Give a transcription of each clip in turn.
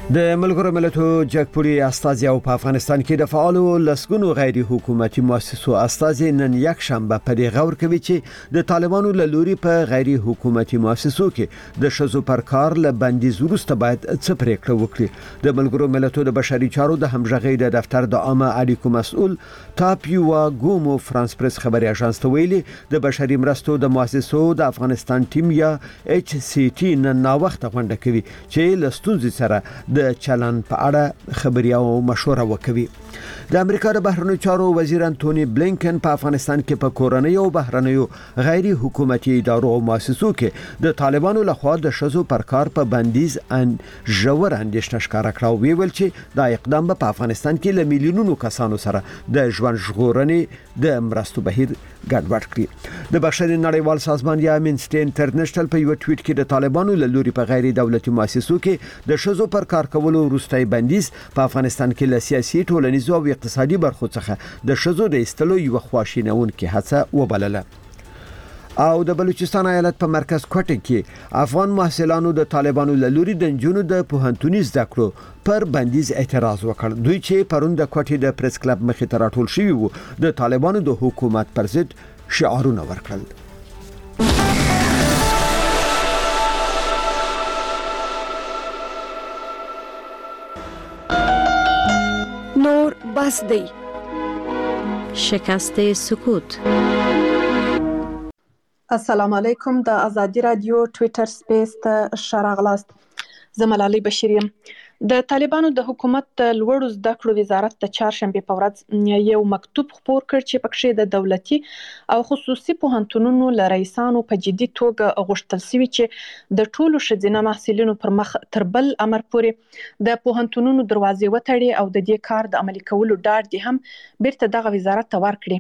د ملګرو ملتونو جګپوړي استازي او په افغانستان کې د فعالو لسګونو غیر حکومتي مؤسسو استازي نن یک شنبه په دې غور کوي چې د طالبانو له لوري په غیر حکومتي مؤسسو کې د شذو پر کار له بندیز وروسته باید څه پریکړه وکړي. د ملګرو ملتونو د بشري چارو د همغږي د دفتر د عامه اړیکو مسؤل تاپیوا ګومو فرانس پریس خبري اژانس ته ویلي د بشري مرستو د مؤسسو د افغانستان ټیم یا ایچ سی ټی نن نا وخت غونډه کوي چې لستونزي سره د چلن په اړه خبري او مشوره وکوي. د امریکا د بهرنیو چارو وزیر انټونی بلینکن په افغانستان کې په کورنۍ او بهرنیو غیر حکومتي ادارو او مؤسسو کې د طالبانو لخوا د شذو پر کار په بندیز ژور اندېښنه ښکاره کړه. ویل چې دا اقدام په افغانستان کې له میلیونونو کسانو سره د ژوند ژغورنې د مرستو بهیر ګډوډ کړي. د بشري نړیوال سازمان یا امنسټي انټرنیشنل په یو ټویټ کې د طالبانو له لوري په غیر دولتي مؤسسو کې د شذو پر کار کولو وروستي بندیز په افغانستان کې له سیاسي ټولنیزو او اقتصادي برخو څخه د شذو د استلو یو خواشینونکې هڅه وبلله. او د بلوچستان ایالت په مرکز کوټه کې افغان محصلانو د طالبانو له لوري د جنونو د پوهنتوني زده کړو پر بندیز اعتراض وکړ. دوی چې پرون د کوټې د پریس کلب مخې ته راټول شوي وو د طالبانو د حکومت پر ضد شعارونه ورکړل. نور بس دی شکست سکوت. السلام علیکم. د ازادي رادیو ټویټر سپیس ته شراغلاست. زملالي بشریم. د طالبانو د حکومت د لوړو زده کړو وزارت د چهارشنبه په ورځ یو مکتوب خپور کړ چې پکې د دولتي او خصوصي پوهنتونونو له رئیسانو په جدي توګه غوښتل شوی چې د ټولو ښځینه محصلینو پر مخ تر بل امر پورې د پوهنتونونو دروازې وتړي او د دې کار د عملي کولو ډاډ دي هم بیرته دغه وزارت ته ورکړي.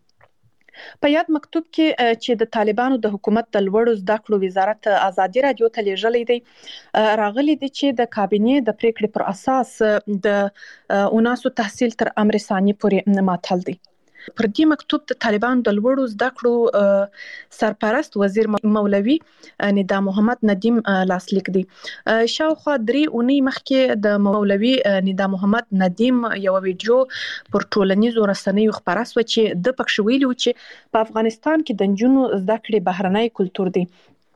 په یاد مکتوب کې چې د طالبانو د حکومت د لوړو زده کړو وزارت ازادي رادیو ته لیږلی دی راغلي دي چې د کابینې د پریکړې پر اساس د اوناسو تحصیل تر امر ثاني پورې معطل دي. پر دې مکتوب د طالبانو د لوړو زده کړو سرپرست وزیر مولوي ندا محمد ندیم لاسلیک دی. شاوخوا 3 اونۍ مخکې د مولوي ندا محمد ندیم یو ویډیو پر ټولنیزو رسنیو خپاره شو چې د پکښ ویلو چې په افغانستان کې د جنونو زده کړې بهرنی کلتور دی.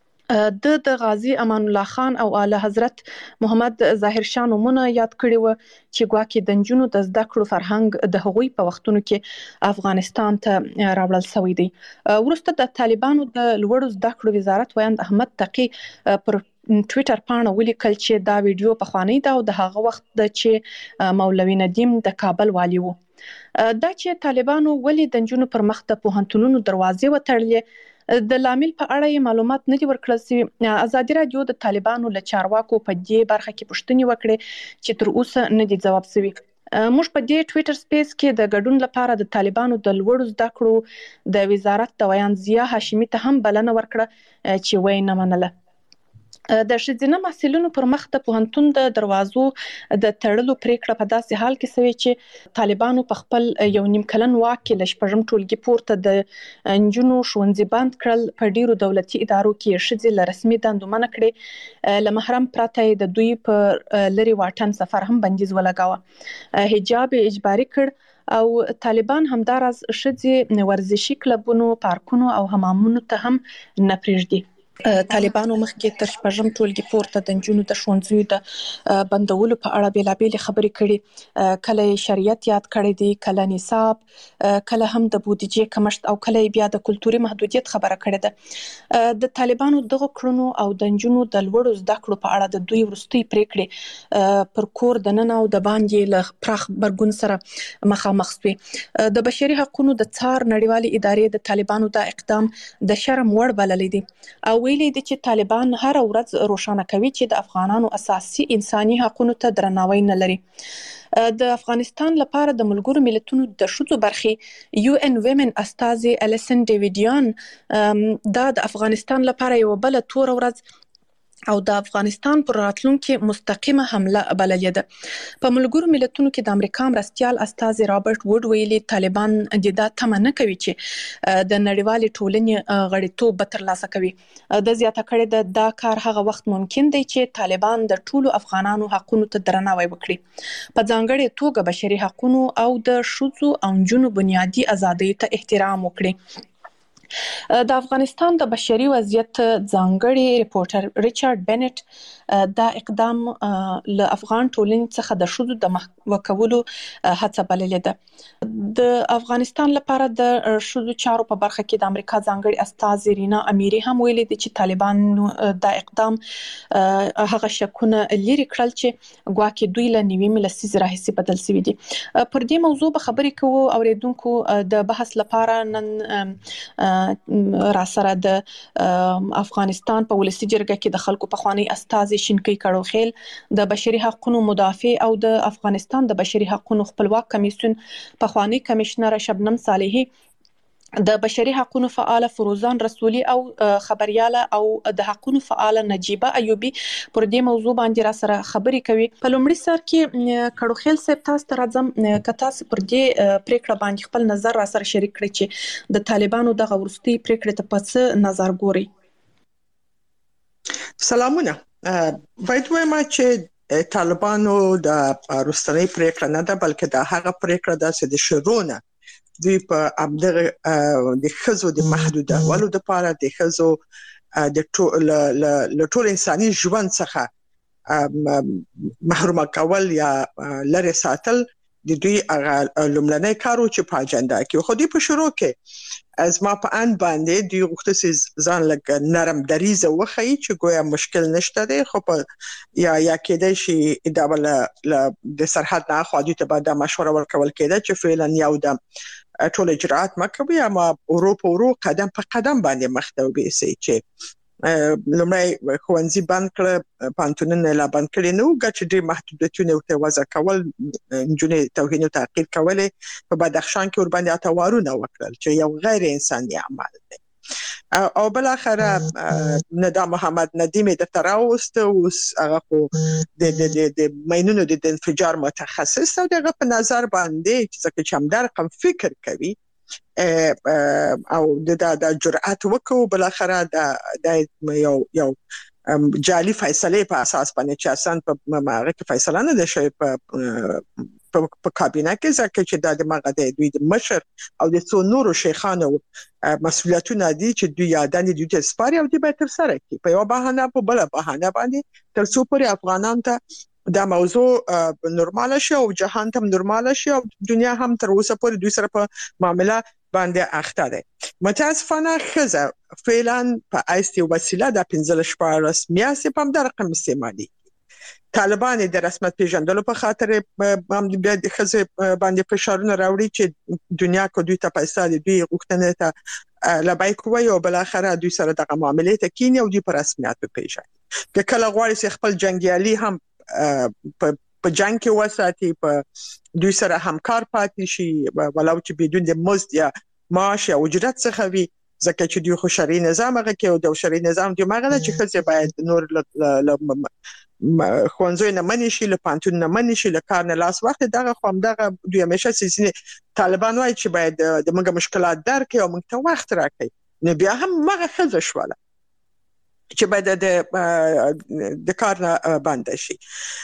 د غازی امان الله خان او اعلی حضرت محمد ظاهر شاه نومونه یاد کړي و چې ګواکې د جنونو د زده کړو فرهنګ د هغوی په وختونو کې افغانستان ته راوړل شوی دی. وروسته د طالبانو د لوړو زده کړو وزارت ویاند احمد تقی پر ټویټر پاڼه ولیکل چې دا ویډیو پخوانی ده او د هغه وخت د چې مولوي ندیم د کابل والی وو. دا چې طالبانو ولې د جنونو پر مخ د پوهنتونونو دروازې وتړلې د لامل په اړه یې معلومات نه دي ورکړل شوي. ازادي رادیو د طالبانو له چارواکو په دې برخه کې پوښتنې وکړې چې تر اوسه نه دي ځواب شوي. موږ په دې ټویټر سپیس کې د ګډون لپاره د طالبانو د لوړو زده کړو د وزارت د ویاند ضیا هاشمي ته هم بلنه ورکړه چې وایي نه منله. د ښځینه محصلینو پر مخ د پوهنتون د دروازو د تړلو پریکړه په داسې حال کې شوې چې طالبانو په خپل یو نیم کلن واک کې له شپږم ټولګي پورته د انجونو ښوونځي بند کړل. په ډیرو دولتي ادارو کې ښځې له رسمي دندو منع کړې. له محرم پرته د دوی په لري واټن سفر هم بندیز ولګاوه. حجاب اجباري کړ او طالبان همداراز ښځې ورزشي کلبونو، پارکونو او حمامونو ته هم نه پرېږدي. طالبانو مخکې تر شپږم ټولګي پورته د نجونو د ښوونځیو د بندولو په اړه بیلابېلې خبرې کړي. کله یې شریعت یاد کړی دی، کله نصاب، کله هم د بودیجې کمښت او کله بیا د کلتوري محدودیت خبره کړې ده. د طالبانو دغه کړنو او د نجونو د لوړو زده کړو په اړه د دوی وروستۍ پریکړې پر کور دننه او د باندې له پراخ برګون سره مخامخ شوې. د بشري حقوقو د څار نړیوالې ادارې د طالبانو دا اقدام د شرم وړ بللی دی او ویلي دي چې طالبان هر ورځ روښانه کوي چې د افغانانو اساسي انساني حقوقو ته درناوی نه لري. د افغانستان لپاره د ملګرو ملتونو د ښځو برخې یو ان ویمن استازي الیسن ډیویډیان دا د افغانستان لپاره یو بل تور ورځ او د افغانستان پر راتلونکي مستقیمه حمله بللې ده. په ملګرو ملتونو کې د امریکا مرستیال استازي رابرټ ووډ ویلي طالبان د دا تمه نه کوي چې د نړیوال ټولنې غړیتوب به ترلاسه کوي. د زیاته کړې دا کار هغه وخت ممکن دی چې طالبان د ټولو افغانانو حقونو ته درناوی وکړي، په ځانګړې توګه بشري حقوقو او د ښځو او نجونو بنیادي ازادۍ ته احترام وکړي. د افغانستان د بشري وضعیت ځانګړي ریپورټر ریچارډ بنټ دا اقدام له افغان ټولنې څخه د ښځو د محوه کولو هڅه بللې ده. د افغانستان لپاره د ښځو چارو په برخه کې د امریکا ځانګړي استازي رینا امیری هم ویلي دي چې طالبان دا اقدام هغه شکونه لري کړل چې ګواکې دوی له نیوي لسیزې راهیسې بدل شوي دي. پر دې موضوع به خبرې کوو اوریدونکو د بحث لپاره نن را سره د افغانستان په ولسی جرګه کې د خلکو پخوانی استازي شینکی کړوخیل، د بشري حقوقو مدافع او د افغانستان د بشري حقوقو خپلواک کمیسیون پخوانی کمشنر شبنم صالحي، د بشري حقوقو فعال فروزان رسولي او خبرياله او د حقوقو فعال نجيبه ایوبي پر دې موضوع باندې را سره خبرې کوي. په لومړي سر کې کړوخیل صاحب تاسو ته راځم که تاسو پر دې پریکړه باندې خپل نظر را سره شریک کړئ چې د طالبانو د غورستي پریکړې ته په څه نظر ګوري. سلامونه. باید وایم چې طالبانو د غورستنۍ پریکړه نه ده بلکې د هغه پریکړه ده چې د شرونه دوی په امدغه د خزو د محدودولو لپاره د خزو د ټول انساني ژوند څخه محروم کول یا لری ساتل د دوی لومړنی کارو چې په اجنډا کې خو دوی په شروع کې از ما په ان باندې دوی غوښتل ځان لکه نرم دریزه وخی چې ګویا مشکل نشته دی، خو په یا کېدای شي دا بل د سرحد نه خو دوی ته به د مشوره ورکول کېده چې فعلا یو د ټول اجراءات مکوي اما ورو قدم په قدم باندې مخته وبېسي چې لومړی ښوونځي بند کړ، پانتونونه لا بند کړي نو ګټ ډېر محدودیتونه ورته وضع کول، نجونې توهین او تعقیب کولې، په بدخشان کې ور باندې اتوارونه وکړل چې یو غیر انساني عمل دی. او بل اخره ندا محمد ندیم د تراوست اوس هغه خو د مینونو د انفجار متخصص او دغه په نظر باندې چې څنګه هم رقم فکر کوي او د جرأت وکړو بل اخره د یو جعلي فیصله په اساس باندې چې اساس په ماغه کې فیصله نه ده شوی په کابینه کې ځکه چې د ماغه د دوی د مشر او د څو نورو شیخانو مسؤلیتونه دي چې دوی یادان دي د سپاری او د به تر سره کې په یو بهانه په بل بهانه باندې تر څو پر افغانان ته دا موضوع نورمال شي او جهان ته نورمال شي او دنیا هم تر اوسه پورې دوی سره په معاملې باندې اخته ده. متاسفانه خزه فعلا په ایستي وسیله د 15 رسمیت په هم د رقم استعمالي طالبان د رسمیت پیژندلو په خاطر هم د خزه باندې فشارونه راوړي چې دنیا کو دوی ته پیسې دي دوی غوښتنه ته لبای کوي او بل اخره دوی سره د معاملې ته کینی او دوی په رسمیت پیژني که کله غواړي چې خپل جنگیالي هم په جنگ کې وساتي په دوی سره همکار پاتې شي ولو چې بدون د مزد یا معاش یا اجرت څخه وي ځکه چې دوی خو شرعي نظام هغه کې او د شرعي نظام دوی مغه چې خزه باید نور خوانزوی نه منی شي له پانتون نه منی شي له کار نه لاس وخت دغه خو دغه دوی همیشه سیسینه طالبان وایي چې باید د موږ مشکلات درک او موږ ته وخت راکړي نه بیا هم مغه خزه شواله چې باید د کار نه بند شي.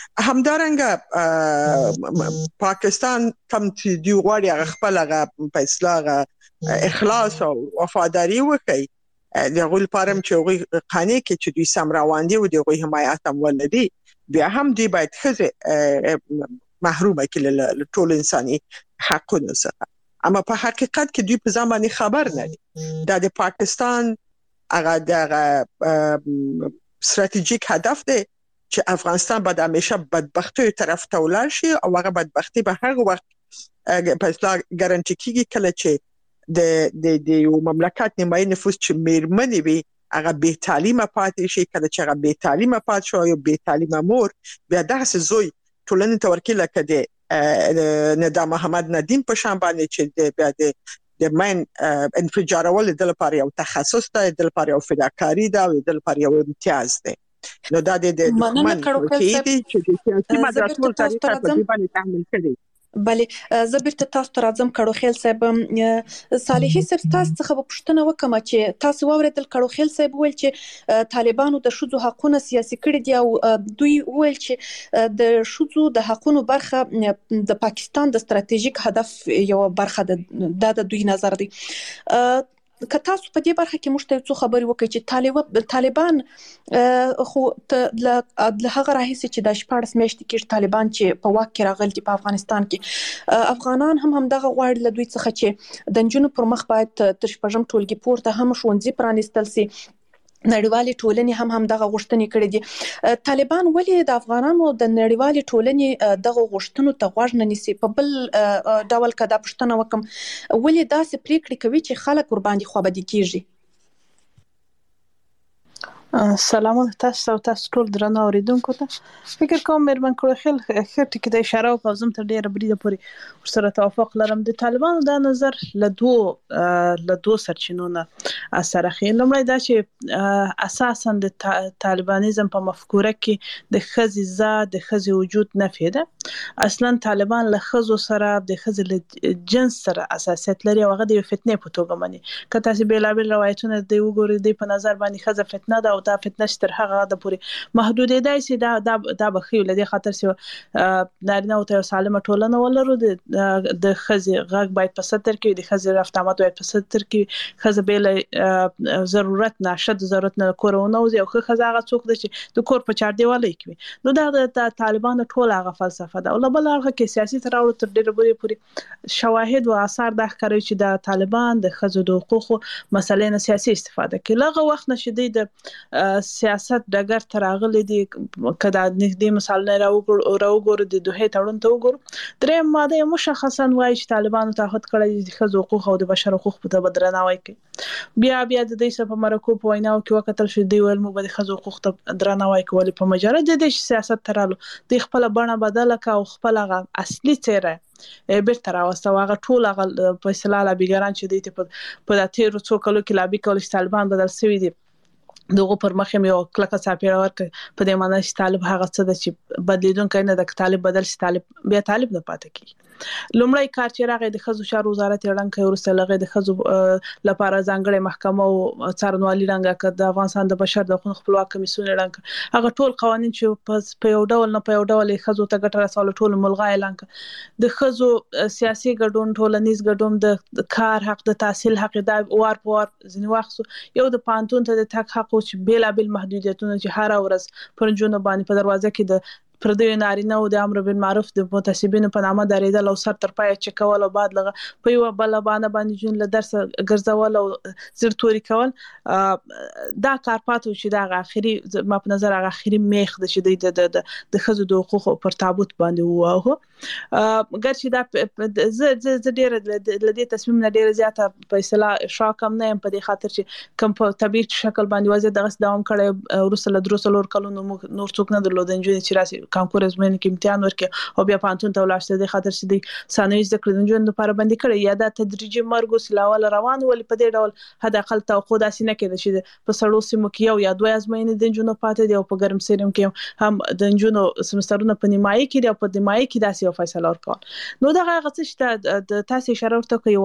همدارنګه پاکستان کم چې دی غواړي خپل فیصله اخلاص او وفاداری وکړي د غول پارم چې غوي قانې کې چې دوی سم روان دي او د غوي حمایت هم ولدي بیا هم دی باید خزه محرومه کړي ټول انساني حقوقو څخه. اما په حقیقت کې دوی په ځمانه خبر نه دي د پاکستان هغه د استراتیژیک هدف دی چې افغانستان به د همیشه بدبختی طرف ته ولاړ شي او هغه بدبختی به هر وخت په اصطلاح ګارانټي کیږي کله چې د یو مملکت نیمایي نفوس چې میرمنې وي هغه بې تعلیمه پاتې شي، کله چې هغه بې تعلیمه پاتې شو یو بې تعلیمه مور بیا داسې زوی ټولنې ته ورکړي لکه د ندا محمد ندیم په شان باندې چې بیا د مین انفجارول د لپاره یو تخصص دی، د لپاره یو فداکاری دی او د لپاره یو امتیاز دی. نو دا د دښمن توطئې دي چې د سیاسي مدرسو طریقه په دې باندې تحمیل کړي. بله زه بیرته تاسو ته راځم کړوخیل صاحب. صالحي صاحب تاسو څخه به پوښتنه وکم چې تاسو واوریدل کړوخیل صاحب ویل چې طالبانو د شذو حقوقونه سیاسي کړي دي او دوی ویل چې د شذو د حقوقو برخه د پاکستان د ستراتیژیک هدف یو برخه ده. د دوی نظر دی. که تاسو په دې برخه کې موږ ته څه خبري وکړي چې طالبان خو له هغه راهیسې چې د 14 میاشتې کې طالبان چې په واک کې راغلي دي په افغانستان کې افغانان هم دغه غواړي له دوی څخه چې د نجونو پر مخ باید تر شپږم ټولګي پورته هم ښوونځي پرانیستل سي. نړیوالې ټولنې هم دغه غوښتنې کړې دي. طالبان ولې د افغانانو د نړیوالې ټولنې دغه غوښتنو ته غوږ نه نیسي؟ په بل ډول که دا پوښتنه وکم ولې داسې پریکړې کوي چې خلک ورباندې خوابدي کیږي؟ سلام تاسو ټول درنو اوریدونکو ته. فکر کوم مېرمن کړوخیل ښه ټکی د اشاره او زم ته ډیره بریده پورې ورسره توافق لرم. د طالبانو دا نظر له دوه سرچینو نه اثر اخلي. لومړی دا چې اساسا د طالبانیزم په مفکوره کې د ښځې ذات د ښځې وجود نفي ده. اصلا طالبان له ښځو سره د ښځې له جنس سره اساسیت لري او هغه د فتنې په توګه مني. که تاسو بیلابل روایتونه دی وګورئ د په نظر باندې ښځه فتنه ده او دا فتنه تر هغه د پورې محدودېدای شي. دا بخیو لدی خاطر چې نارینه او ته سالمه ټولنه ولرو. د ښځې غږ باید په ستر کې د ښځې رفت آمد باید په ستر کې ښځه بل ضرورت نه شد ضرورت نه کورونه او ښځه هغه څوک ده چې د کور په چار دیوالۍ کې. نو دا د طالبانو ټول هغه فلسفه ده. او بل هغه کې سیاسي تراوړ تر ډیره پورې شواهد او آثار د ښکاري چې د طالبان د ښځو د حقوقو مسلې نه سیاسي استفاده کوي. لغه وخت نشي د سیاست ډګر ته راغلي دي. کدا نږدې مثال نه راوګورو د دوه تړون ته وګورو. درې ماده مشخصا وایي چې طالبانو تعهد کړی د ښځو حقوق او د بشر حقوق په درناوي کوي. بیا د دې څخه په مرکو په ویناو کې وکتل شو دی ول مو به د ښځو حقوق ته درناوي کول په مجرد د سیاست ترالو د خپل بڼه بدله کا او خپل اصلي څیره بیرته راوسته. هغه ټول هغه فیصله لا بیګران چې د په تیرو څو کلو کې لابي کول چې طالبان بدل شوی دي دغه پر مخ یو کلکه صافیره ورک په دې معنی چې طالب هغه څه د چې بدلیدونکو نه د طالب بدل شي طالب بیا طالب نه پاتې کی. لومړی کار چې راغی د ښځو چارو وزارت اعلان کړ ورسره لغه د ښځو لپاره ځانګړې محکمه او څارنوالي رنګه کړ. د افغانستان د بشر د حقوقو خپلواک کمیسیون اعلان کړ. هغه ټول قوانين چې په یو ډول نه په یو ډول ښځو ته ګټه رسول ټول ملغا اعلان کړ. د ښځو سیاسي ګډون ټولنیز ګډون د کار حق د تحصیل حق د وار په وار ځنی واخصو یو د پانتون ته د تک حق چې بیلابل محدودیتونه چې هر ورځ پر جون باندې په دروازه کې د پردوی نارینه او د امر بالمعروف د متسبین په نامه دریدل او سر تر پای چې کول او بعد لغه په یو بل باندې جون له درس ګرځول او زر توري کول. دا کارپاتو چې دا اخري ما په نظر هغه اخري میخ د شدید د ښځو د حقوقو پر تابوت باندې وو. ګرچې دا ز ډیر د دې تصمیم نه ډیر زیاته فیصله شاکم نه په دې خاطر چې کوم په طبيعي شکل باندې وځي دغه دوام کړي ورسره دروسلور کلونو نور څوک نه درلودل چې راسي کانکور ازمن کې امتحان ورکړي او بیا پانتون ته ولاړ د خاطر چې د ثانوي ذکر د ژوند لپاره باندې کړي یا د تدریجي مرګ سلاول روان ول په دې ډول حد اقل توقع داسې نه کېده چې په سړو سیمو کې یو یا دوه ازمنې د ژوند پاتې دی او په ګرم سیرم کې هم د ژوند سمسترونه په نیمایي کې او په نیمایي کې داسې یو فیصله ورکړ. نو دغه غڅ چې د تاسو اشاره ورته کوي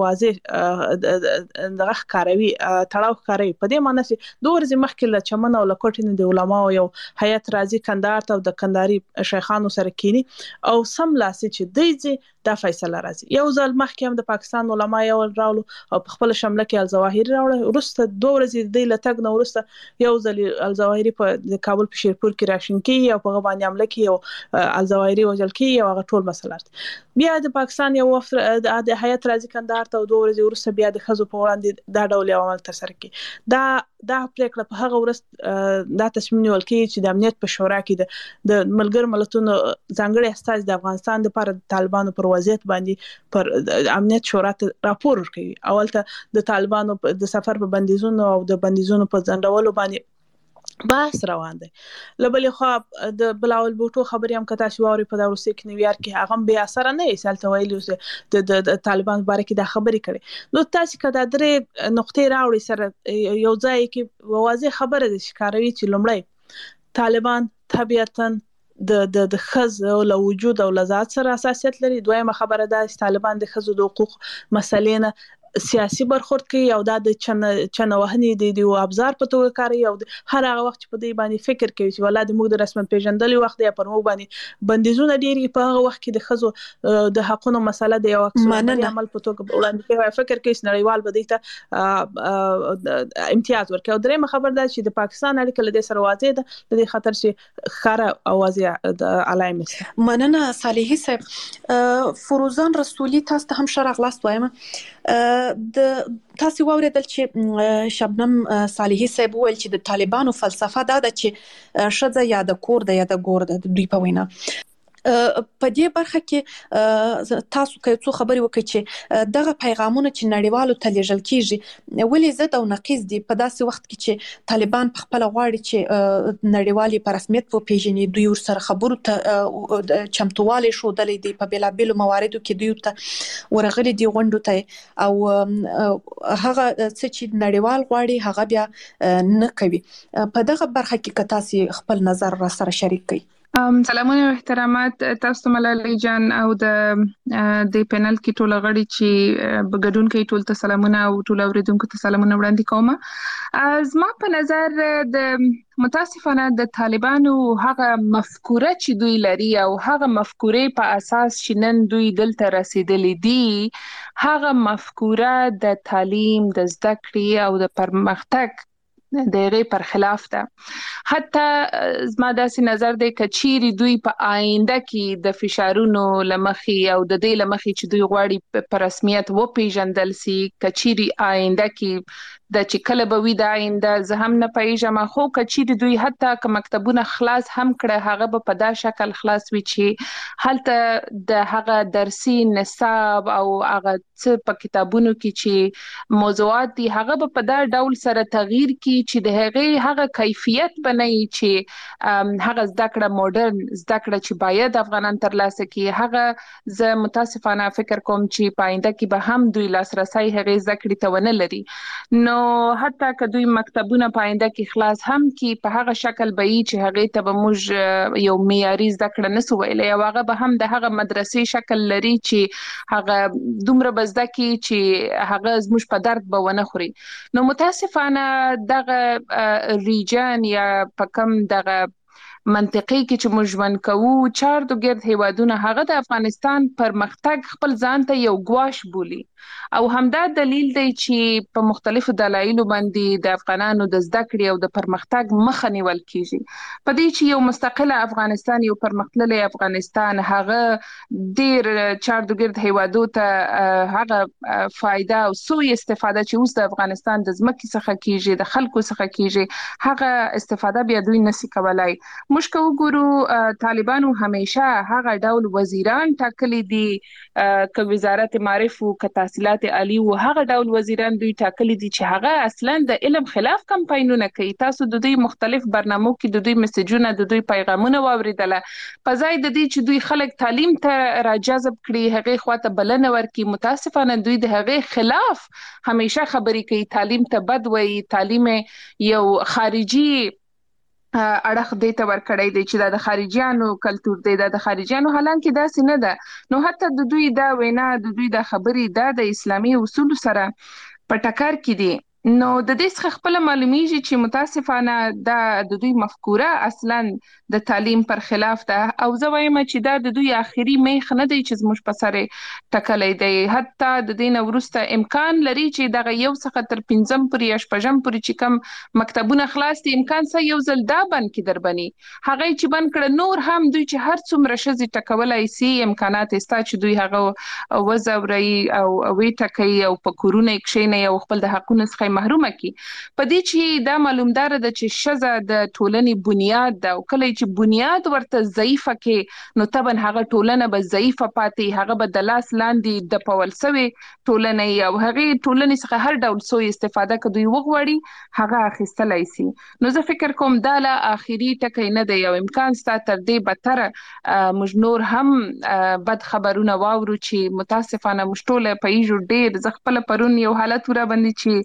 واضح دغه ښکاروي تړاو ښکاروي په دې معنی چې دوه ورځې مخکې له چمن او لکوټین د علماو یو هیئت راځي کندهار ته د کندهاري شیخانو سره کینی او سم لاسي چې دیږي دا فیصله راځي. یو ځل مخکې هم د پاکستان علما یو راولو او په خپل شمله کې الظواهری راوړل ورسته دوه ورځې د لټګ نو ورسته یو ځل الظواهری په د کابل په شیرپور کې راشن کې او په باندې عمله کې او الظواهری وجل کې یو هغه ټول مسلات بیا د پاکستان یو وفد د هیئت راځي کندهار ته دوه ورځې ورسته بیا د خزو په وړاندې دا ډول عمل تر سره کې دا پریکړه په هغه ورځ دا تصمیم نیول کې چې د امنیت په شورا کې د ملګر ملتونو ځانګړي استاذ د افغانستان لپاره د طالبانو پر وضعیت باندې پر امنیت شورا ته راپور ورکړي. اولته د طالبانو د سفر په بندیزونو او د بندیزونو په ځنډولو باندې بحث روان دی. لبلې خو د بلاول بوټو خبري هم کتا شو اوري په دروسي کې نیویارک کې هغه به اثر نه ایسالته ویلو د طالبان باره کې د خبري کړي. نو تاسو کدا درې نقطې راوړي سره یو ځای کې واضح خبره ده ښکاروي چې لومړی طالبان طبيعتاً د خزو له وجود او لذات سره اساسیت لري. دویمه خبره ده چې طالبان د خزو د حقوق مسلې نه سیاسي برخورد کوي او دا د چنوهنې د ابزار په توګه کاروي او هر هغه وخت چې په دې باندې فکر کوي چې ولادي موږ د رسمن پیژندلې وخت دی پر موږ باندې بندیزونه ډیری په هغه وخت کې د خزو د حقونو مسله د یو عمل په توګه وړاندې کوي. فکر کوي چې نړیوال به دې امتیاز ورکړي. او درېمه خبر ده چې د پاکستان اړیکه له دې سره واضح ده د دې خطر چې خره اوازې د علائم مننه صالحي صاحب. فروزان رسولي تاسو ته هم شرح غلاست وایم د تاسو واوریدل چې شبنم صالحي صاحب ویل چې د طالبانو فلسفه دا ده چې شذ یا د کور د یا د ګور د دوی په وینا په دې برخه کې تاسو کوي څو خبري وکړي چې دغه پیغامونه چې نړیوالو ته لیږل کیږي ولې زد او نقیض دي په داسې وخت کې چې طالبان په خپل غواړي چې نړیوالي په رسمیت وپیژني دوی ورسره خبرو ته چمتووالی شودلې دي په بیلابیلو مواردو کې دوی ته ورغلي دي غونډو ته او هغه څه چې نړیوال غواړي هغه بیا نه کوي. په دغه برخه کې تاسو خپل نظر را سره شریک کړئ. سلامونه او احترامات تاسو ملالۍ جان او د پینل کې ټول غړي چې بګډون کوي ټول ته سلامونه او ټول اوریدونکو ته سلامونه وړاندې کوم. زما په نظر د متاسفانه د طالبانو هغه مفکوره چې دوی لري او هغه مفکورې په اساس چې نن دوی دلته رسیدلې دي هغه مفکوره د تعلیم د زده کړې او د پرمختګ د غي پر خلاف ده. حتی زما داسې نظر دی کچيري دوی په آینده کې د فشارونو لمخي او د دې لمخي چې دوی غواړي په رسمیت و پیژندل سي کچيري آینده کې د چې کله به وي د آینده زه هم نه پیژم خو کچيري دوی حتی که مکتبونه خلاص هم کړه هغه به په دا شکل خلاص وي چې هلته د هغه درسي نصاب او هغه څه په کتابونو کې چې موضوعات دي هغه به په دا ډول سره تغییر کی چې د هغه کیفیت بنئ چې هغه زده کړه ماډرن زده کړه چې باید افغانان ترلاسه کړي هغه زه متاسفانه فکر کوم چې پاینده کې به هم دوی لاسرسي هغه زده کړې ته ونه لري. نو حتی که دوی مکتبونه پاینده کې خلاص هم کې په هغه شکل به چې هغه ته به موږ یو معیاري زده کړه نسو ویلې او هغه به هم د هغه مدرسې شکل لري چې هغه دومره بزده کې چې هغه زموږ په درد به ونه خوري. نو متاسفانه دغه ریجن یا په کم دغه منطقي کې چې موږ ژوند کوو چارد ګرد هیوادونه هغه د افغانستان پرمختګ خپل ځان ته یو ګواش بولي او همدا دلیل دی چې په مختلفو دلایلو باندې د افغانانو د زده کړې او د پرمختګ مخه نیول کیږي. په دې چې یو مستقله افغانستان یو پرمختللی افغانستان هغه ډیر چارد ګرد هیوادو ته هغه فائدہ او سوء استفاده چې اوس د افغانستان د ځمکې څخه کیږي د خلکو څخه کیږي هغه استفاده بیا دوی نشي کولای. موږ که وګورو طالبانو همیشه هغه ډول وزیران ټاکلي دي که وزارت معارف او که تحصیلات عالی او هغه ډول وزیران دوی ټاکلي دي چې هغه اصلا د علم خلاف کمپاینونه کوي. تاسو د دوی مختلف برنامو کې د دوی میسجونه د دوی پیغامونه واوریدله په ځای د دې چې دوی خلک تعلیم ته راجذب کړي هغه خواته بلنه ورکړي متاسفانه دوی د هغه خلاف همیشه خبرې کوي. تعلیم ته بد وایي تعلیم یو خارجي اړخ دې ته ورکړی دی چې د خارجيانو کلچر دی د خارجيانو حالانکه داسې نه ده. نو حتی د دوی دا وینا د دوی د خبرې د اسلامي اصول سره په ټکر کې دي. نو د دې څخه خپل معلومیږي چې متاسفانه د دوی مفکوره اصلا د تعلیم پر خلاف ده او زه وایم چې دا د دوی اخیری میخ نه دی چې زموږ په سره ټکلې دی. حتی د دې وروسته امکان لري چې دغه یو څخه تر 5م پورې یا 6م پورې چې کم مکتبونه خلاص دي امکان سه یو ځل دا بند کې دربني هغه چې بند کړه نور هم دوی چې هر څومره شزي ټکولای سي امکانات استا چې دوی هغه وزوري او وی ټکي او په کورونه کې نه یو خپل د حقونو څخه محرومه کی. په دې چې دا معلومدار ده چې شزه د ټولنې بنیاد ده او کله چې بنیاد ورته ضعیفه کې نو طبعا هغه ټولنه به ضعیفه پاتې هغه به د لاس لاندې د پول سوي ټولنې او هغه ټولنې څخه هر ډول سوء استفاده کوي وغوړي هغه اخیستلای سي. نو زه فکر کوم دا لا اخیری ټکی نه دی او امکان ستا تر دې بدتر موږ نور هم بد خبرونه واورو چې متاسفانه مشټوله په یو ډیر ز خپل پرون یو حالت ورا باندې چې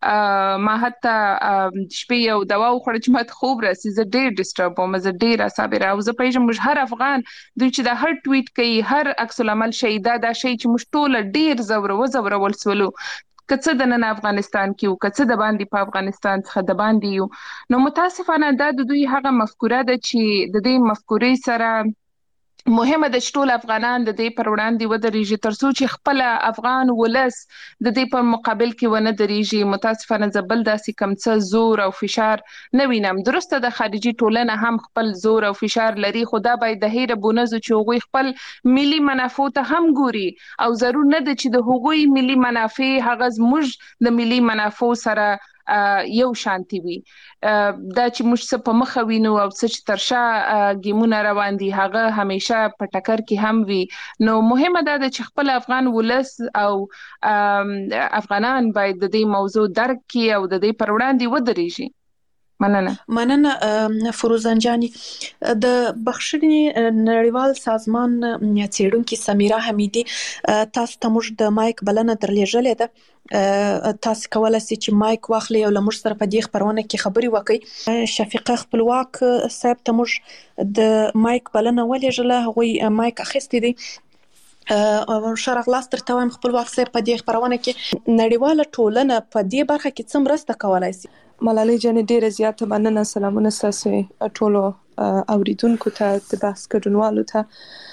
ما حتی شپې یو دوا وخوړه چې ماته خوب راسي، زه ډېر ډسټرب وم، زه ډېر اعصاب او زه پېژنم موږ هر افغان دوی چې د هر ټویټ کوي، هر عکس العمل شي، دا شی چې موږ ټوله ډېر زورول سولو که څه د نن افغانستان کې یو، که څه د باندې په افغانستان څخه د باندې یو. نو متاسفانه دا د دوی هغه مفکوره ده چې د دې مفکورې سره مهمه ده چې ټول افغانان د دې پر وړاندې ودرېږي ترڅو چې خپل افغان ولس د دې په مقابل کې ونه درېږي. متاسفانه زه بل داسې کم څه زور او فشار نه وینم. درسته د خارجي ټولنه هم خپل زور او فشار لري، خو دا باید د هیره بونزو چې هغوی خپل ملي منافع ته هم ګوري او ضرور نه ده چې د هغوی ملي منافع هغه زموږ د ملي منافع سره یو شانتي وي. دا چې موږ څه په مخه وینو او څه چې تر شا ګیمونه روان دي هغه همیشه په ټکر کې هم وي. نو مهمه ده چې خپل افغان ولس او افغانان باید د دې موضوع درک کړي او د دې پر وړاندې ودرېږي. مننه فروزان جاني. د بخښنې نړیوال سازمان څېړونکې سمیرا حمیدي تاسو ته موږ د مایک بلنه درلېږلې ده. تاسو کولای شئ چې مایک واخلئ او له موږ سره په دې خبرونه کې خبرې وکړئ. شفیقه خپلواک صاحب ته موږ د مایک بلنه ولېږله، هغوی مایک اخیستی دی. ښه راغلاست درته وایم خپلواک صاحب. په دې خبرونه کې نړیواله ټولنه په دې برخه کې څه مرسته کولای شي؟ ملالۍ جانې ډېره زیاته مننه. سلامونه ستاسو ټولو اوریدونکو ته، د بحث ګډونوالو ته.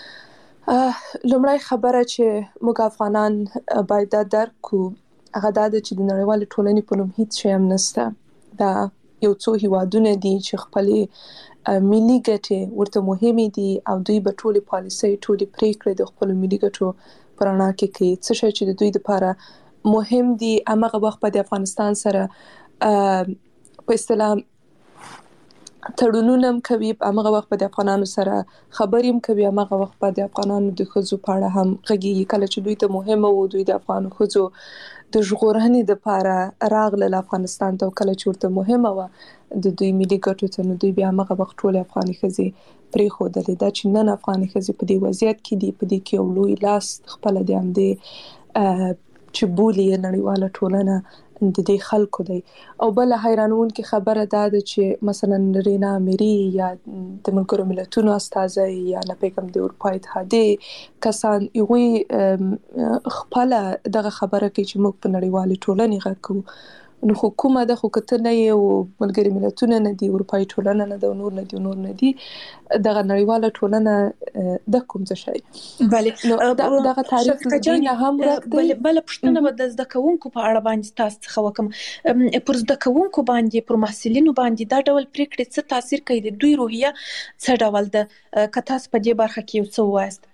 لومړی خبره چې موږ افغانان باید دا درک کړو هغه دا ده چې د نړیوالې ټولنې په نوم هیڅ شی هم نشته. دا یو څو هیوادونه دي چې خپلې ملي ګټې ورته مهمې دي او دوی به ټولې پالیسۍ، ټولې پریکړې د خپلو ملي ګټو په رڼا کې کوي. څه شی چې د دوی لپاره مهم دي همغه وخت په د افغانستان سره په اصطلاح تړونونه هم کوي، همغه وخت په د افغانانو سره خبرې هم کوي، همغه وخت په د افغانانو د ښځو په اړه هم غږیږي. کله چې دوی ته مهمه وو دوی د افغان ښځو د ژغورنې دپاره راغلل افغانستان ته، او کله چې ورته مهمه وه د دوی ملي ګټو ته، نو دوی بیا همغه وخت ټولې افغاني ښځې پرېښودلې. دا چې نن افغاني ښځې په دې وضعیت کې دي، په دې کې یو لوی لاس خپله د همدې چې بولي نړیواله ټولنه د دې خلکو دی. او بله حیرانونکې خبره دا ده چې مثلا رینا امیري یا د ملګرو ملتونو استازی یا ناپیکم د اروپا اتحادیې کسان هغوی خپله دغه خبره کوي چې موږ په نړیوالې ټولنې غږ کوو. نو خو کومه ده؟ خو که ته نه یې او ملګري ملتونه نه دي، اروپایي ټولنه نه ده، نور نه دي، دغه نړیواله ټولنه د کوم څه شی؟ بله، نو دغه تاریخ دین هم ورک دی. بله پوښتنه به د زده کوونکو په اړه باندې تاسو څخه وکړم. پر زده کوونکو باندې، پر محصلینو باندې دا ډول پریکړې څه تاثیر کوي؟ د دوی روحیه څه ډول ده؟ که تاسو په دې برخه کې یو څه ووایاست.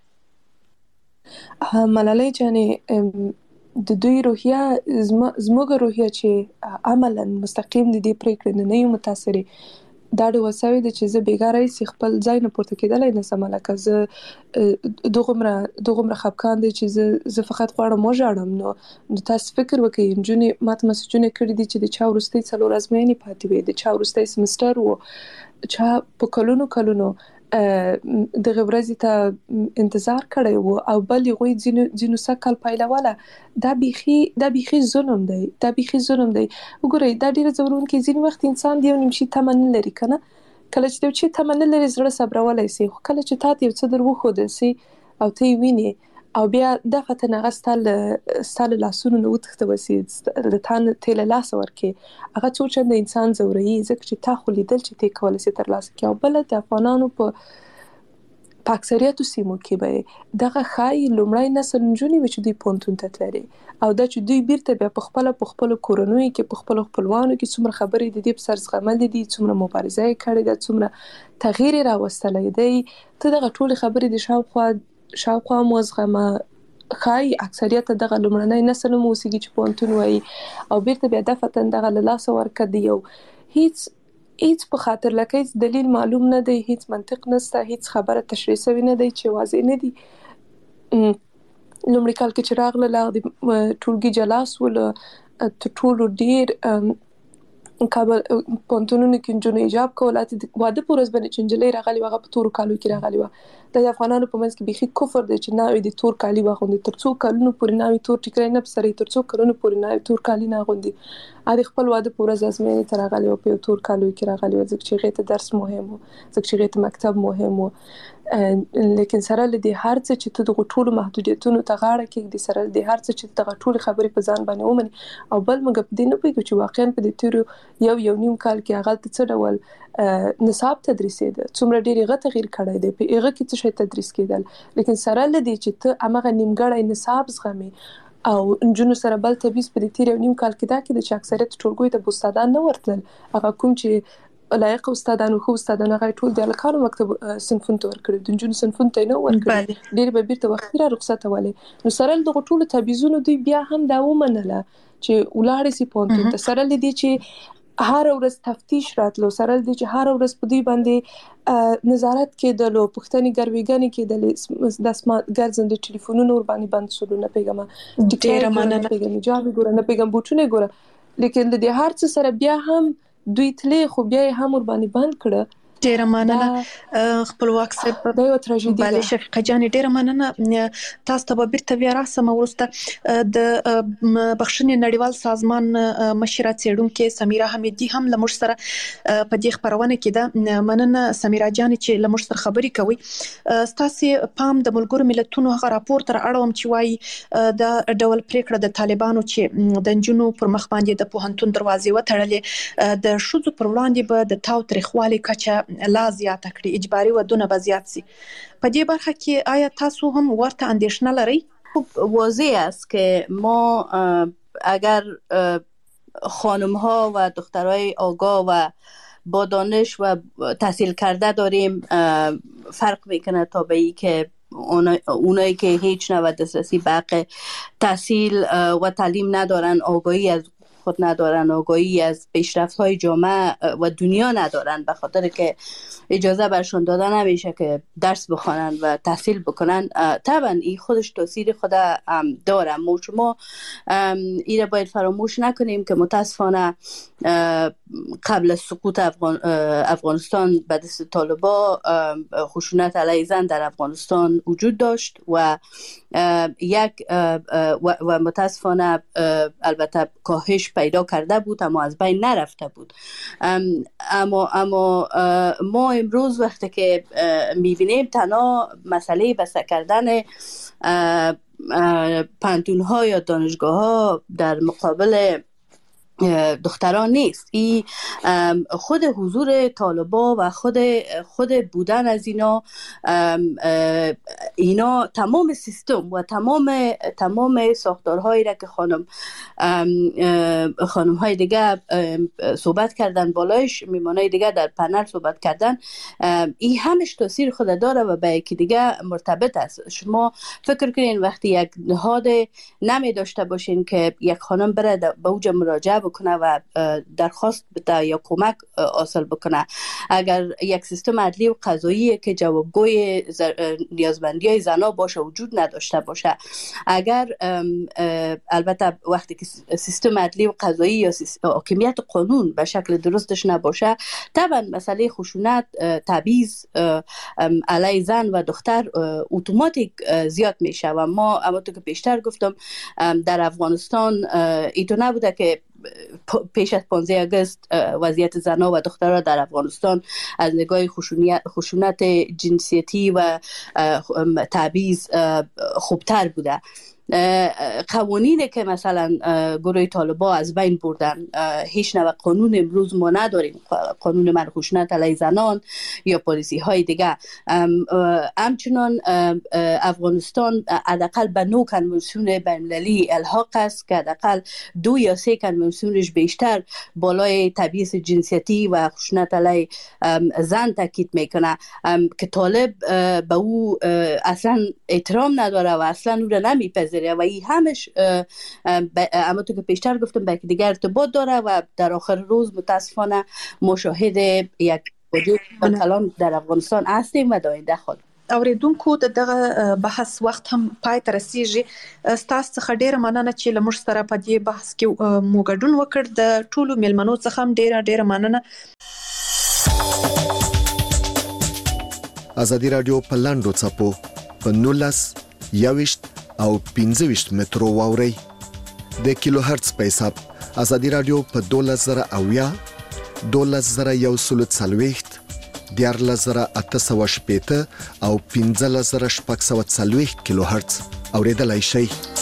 ملالۍ جانې د دوی روحیه زموږ روحیه چې عملا مستقیم د دې پریکړې نه یو متاثرې، دا ډول سوی ده چې زه بېګاره ایسې خپل ځای نه پورته کېدلی نشم. لکه زه دغومره خفګان دی چې زه فقط غواړم وژاړم. نو تاسو فکر وکړئ، نجونې ماته مسجونه کړي دي چې د چا وروستۍ 4 ازموینې پاتې وي، د چا وروستی سمستر و، چا په کلونو دغه ورځې ته انتظار کړی و، او بل هغوی ځینو سږ کال پیلوله. دا بیخي ظلم دی، دا بیخي ظلم دی. وګورئ دا ډېره ځورونکې، ځینې وخت انسان د یو نیم شي تمه نه لري که نه. کله چې د یو شي تمه نه لري زړه صبرولی سي، خو کله چې تا ته یو څه در وښودل سي او ته یې وینې او بیا دفعتاً هغه ستا له لاسونو نه وتښتوه سي، له تا نه ته یې له لاسه ورکړې، هغه څو چنده انسان ځوروي، ځکه چې تا خو لیدل چې ته یې کولی سې ترلاسه کړې. او بله د افغانانو په اکثریتو سیمو کې به دغه ښایي لومړی نسل نجونې وي چې دوی پوهنتون ته تللې، او دا چې دوی بیرته بیا په خپلو کورنیو کې، په خپلو خپلوانو کې څومره خبرې د دې په سر زغملې دي، څومره مبارزه یې کړې ده، څومره تغییر یې راوستلی دی. ته دغه ټولې خبرې د شاوخوا مو زغمه. ښایي اکثریت دغه لومړنی نسل هم اوسېږي چې پوهنتون وایي، او بیرته بیا دفعتاً دغه له لاسه ورکړه د یو هیڅ په خاطر لکه هیڅ دلیل معلوم نه دی، هیڅ منطق نشته، هیڅ خبره تشریح شوې نه دی چې واضح نه دي. لومړي کال کې چې راغله ټولګي جلا سول، تر ټولو ډېر کابل پونتونونو کې جنو ایجاب کول اته واده پورز باندې چنجلې راغلی وغه په تور کالو کې راغلی و د افغانانو په منځ کې بيخي کفر دی چې نه د تور کالی واغوندي ترڅو کلونو پورې نه تور ټیکرای نه سره ترڅو کلونو پورې نه تور کالی نه غوندي ا خپل واده پورز ازمنه تر راغلی او په تور کالو کې راغلی و ځکه چې غیته درس مهم و ځکه چې غیته مکتب مهم و لیکن سره لدی هر څه چې ته د غټولو محدودیتونو ته غاړه کې د سره د هر څه چې د غټولو خبرې په ځان باندې ومني او بل موږ په دې نه پوهیږو چې واقعا په دې تیر یو نیم کال کې هغه څه ډول نصاب تدریسي ده څومره ډېری غته غیر کړی دی په هغه کې څه شی تدریس کېدل لیکن سره لدی چې ته هغه نیمګړی نصاب زغمي او انجونو سره بل تبيس په دې تیر یو نیم کال کې دا کې د اکثریت ټولګوي ته استادان نه ورتل هغه کوم چې لایق استادانو خو استادانو غي ټول د الکانو مکتب صنفون ته ورکړي د جنونو صنفون ته نه ورکړي ډېر به بیرته وخت را رخصت ولې نو سره د ټول تبيزونو دوی بیا هم دا ومنله چې ولاړې سي پونت ته سره لدی چې هر ورځ تفتیش راتلو سره لدی چې هر ورځ په دوی باندې نظارت کېدلو پښتني ګرویګانی کېدلې د اسمات ګرځند ټلیفونونو ور باندې بند شول نه پیغام ډېر مننه پیغام جواب ګور نه پیغام بوټونه ګور لیکن د دې هر څه سره بیا هم دوی تلې خو بیا هم ور باندې بند کړه ډیر مننه خپلواک صاحب دا یو تراژیدي بله شفیقه جان ډیر مننه تاسو ته به بیرته بیا راسم ورسته د بخښنې نړیوال سازمان مشره څېړونکې سمیرا حمیدي هم له موږ سره په دې خبرونه کې ده مننه سمیرا جان چې له موږ سره خبرې کوي ستاسو پام د ملګرو ملتونو هغه راپور تر اړوم چې وایي د ډول پریکړه د طالبانو چې د جنونو پر مخ باندې د پوهنتون دروازې وتړلې د شوزو پر وړاندې به د تاو تاریخوالي کچه لا زیاته کړي اجباري ودونه به زیات سي په دې برخه کې آیا تاسو هم ورته اندیشنه لرئ؟ واضح است که ما اگر خانم ها و دخترای آگاه و با دانش و تحصیل کرده داریم فرق میکنه تا به ای که اونایی که هیچ نوع دسترسی به حق تحصیل و تعلیم ندارن آگاهی از خود ندارن آگاهی از پیشرفت‌های جامعه و دنیا ندارن به خاطر که اجازه برشون داده نمیشه که درس بخونن و تحصیل بکنن طبعا این خودش تاثیر خود داره ما شما این باید فراموش نکنیم که متاسفانه قبل از سقوط افغانستان به دست طالبا خشونت علیه زن در افغانستان وجود داشت و و متاسفانه البته کاهش پیدا کرده بود اما از بین نرفته بود اما ما امروز وقتی که میبینیم تنها مسئله بسته کردن پانتون‌ها یا دانشگاه‌ها در مقابل دختران نیست این خود حضور طالبا و خود بودن از اینا تمام سیستم و تمام ساختارهایی را که خانم های دیگه صحبت کردن بالایش میمانای دیگه در پنل صحبت کردن این همش تاثیر خود داره و به یکی دیگه مرتبط است شما فکر کنین وقتی یک نهاد نمی داشته باشین که یک خانم بره به اوج مراجعه بکنه و درخواست بده یا کمک حاصل بکنه اگر یک سیستم عدلی و قضایی که جوابگوی نیازمندی های زنا باشه وجود نداشته باشه اگر البته وقتی که سیستم عدلی و قضایی یا حاکمیت قانون به شکل درستش نباشه طبعا مسئله خشونت تبعیض علیه زن و دختر اتوماتیک زیاد میشه و ما همونطور که پیشتر گفتم در افغانستان ایتو نبوده که پیش از 15 آگوست وضعیت زنان و دختران در افغانستان از نگاه خشونت جنسیتی و تبعیض خوبتر بوده قوانینی که مثلا گروه طالبا از بین بردن هیچ نوع قانون امروز ما نداریم قانون من خشونت علیه زنان یا پالیسی های دیگه همچنان افغانستان حداقل به 9 کنوانسیون بین المللی الحاق است که حداقل 2 یا 3 کنوانسیونش بیشتر بالای تبعیض جنسیتی و خشونت علیه زن تاکید میکنه که طالب به او اصلا احترام نداره و اصلا او را نمیپذیره و این همش همونطور که پیشتر گفتم به دیگر ارتباط داره و در آخر روز متاسفانه مشاهده یک وجود کلان در افغانستان هستیم و در آینده خواهیم اوریدونکو دغه بحث وخت هم پای ته رسیږي. ستاسو څخه ډیره مننه چې لمر سره په دې بحث کې مو ګډون وکړ. د ټولو ملمنو څخه هم ډیره مننه. ازادي رادیو په لاندو چپو په 19 21 او 25 مترو واوري د کیلو هرتز په حساب. ازادي رادیو په 12000 12140 14880 او 15640 کیلو هرتز اوریدلای شئ.